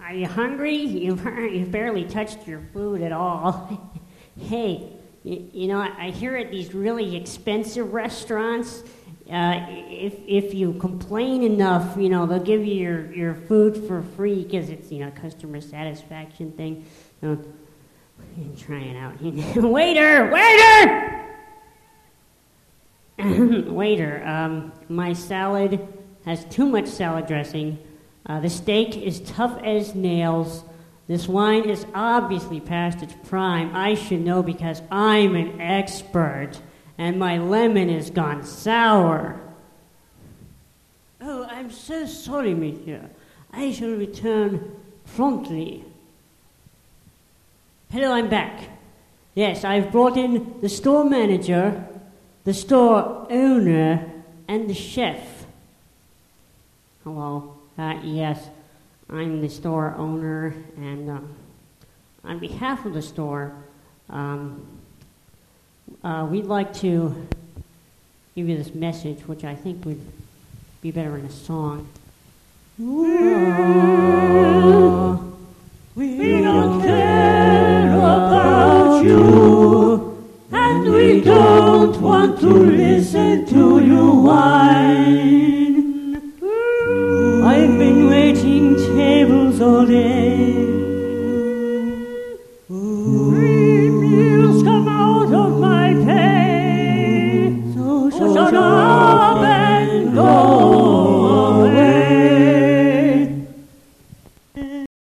Are you hungry? You've barely touched your food at all. Hey, I hear at these really expensive restaurants, if you complain enough, they'll give you your food for free because it's, customer satisfaction thing. Try it out. Waiter! Waiter, my salad has too much salad dressing. The steak is tough as nails. This wine is obviously past its prime. I should know because I'm an expert. And my lemon has gone sour. Oh, I'm so sorry, monsieur. I shall return promptly. Hello, I'm back. Yes, I've brought in the store manager, the store owner, and the chef. Hello. Yes, I'm the store owner, and on behalf of the store, we'd like to give you this message, which I think would be better in a song. We don't care about you, and we don't want to live